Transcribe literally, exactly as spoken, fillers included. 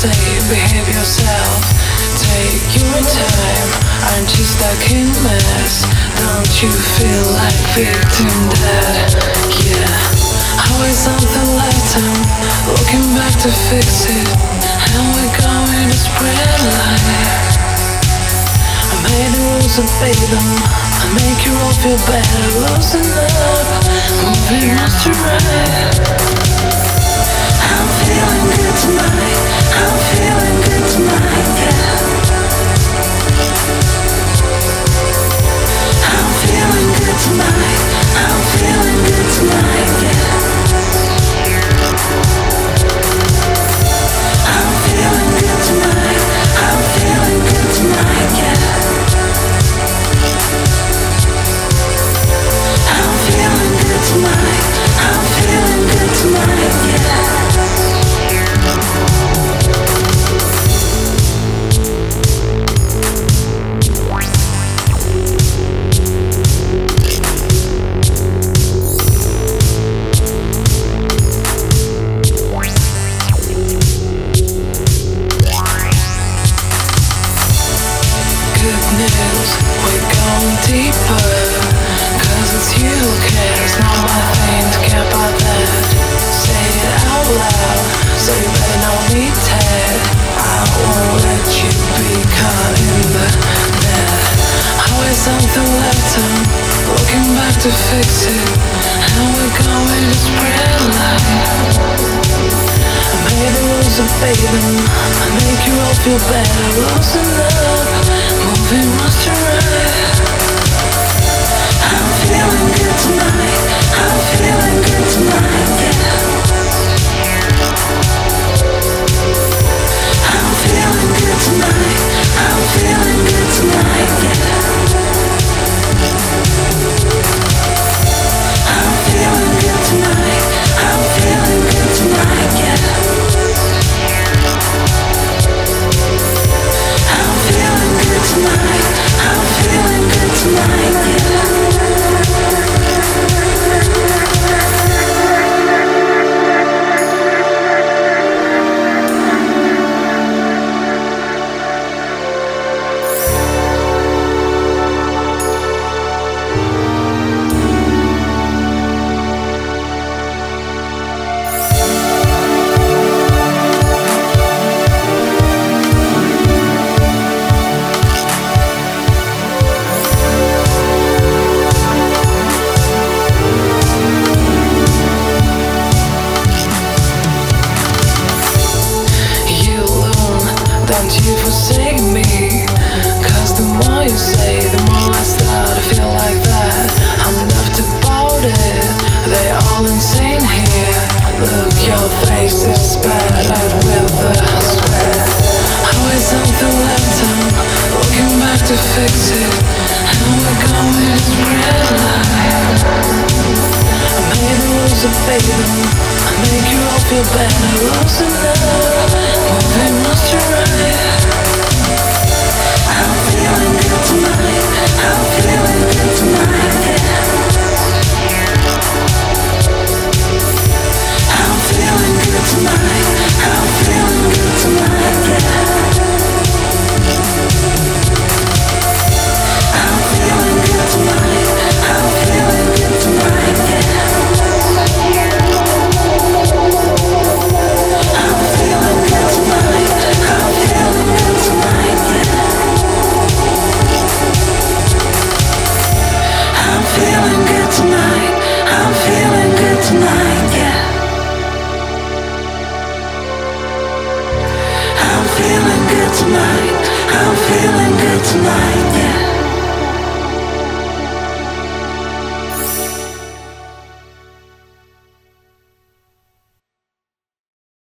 say, behave yourself. Take your time, aren't you stuck in mess? Don't you feel like victim dead? Yeah, always something left. I'm looking back to fix it, and we're going to spread light. I made the rules, obey them. I make you all feel better. Loosen up, moving us to right. I'm feeling good tonight. I'm feeling good tonight, yeah. I'm feeling good tonight. I'm feeling good tonight, yeah. I'm feeling good tonight. I'm feeling good tonight, yeah. I'm feeling good tonight. I'm feeling good tonight, yeah. To fix it, and we're going to spread light. I made the rules, obey them. I make you all feel better. Loosen up, moving us to right. I'm feeling good tonight. I'm feeling good tonight, yeah. I'm feeling good tonight. I'm feeling good tonight, yeah. I'm feeling good tonight. I'm feeling good tonight, yeah. I'm feeling good tonight. I'm feeling good tonight, yeah. To fix it, and we're going to spread light. I made the rules, obey them. I make you all feel better. Loosen up.